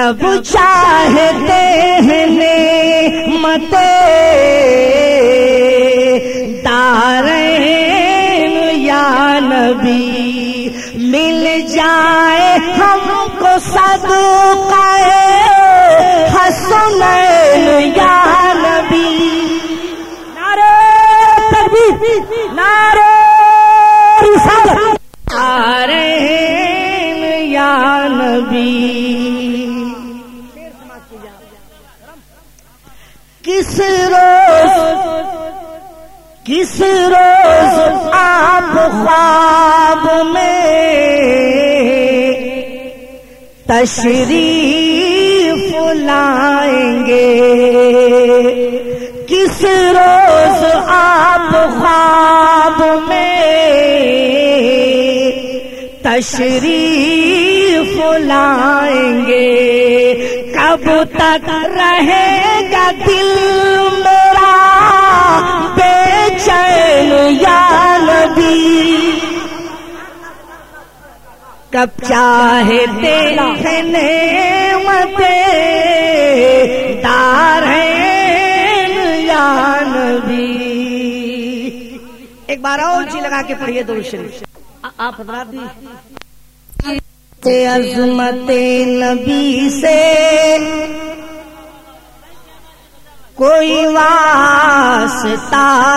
کب چاہتے ہیں نعمتیں دارین یا نبی، مل جائے ہم کو صدقہ حسنین یا نبی۔ نعرہ تکبیر، نعرہ رسالت، دارین یا نبی۔ کس روز آپ خواب میں تشریف لائیں گے، کس روز آپ خواب میں تشریف لائیں گے، کب تک رہے گا دل میرا بے چین یا نبی، کب چاہتے ہیں نعمتیں دارین یا نبی۔ ایک بار اور جی لگا کے پڑھیے درود شریف۔ آپ حضرات بھی عظمت نبی سے کوئی واسطہ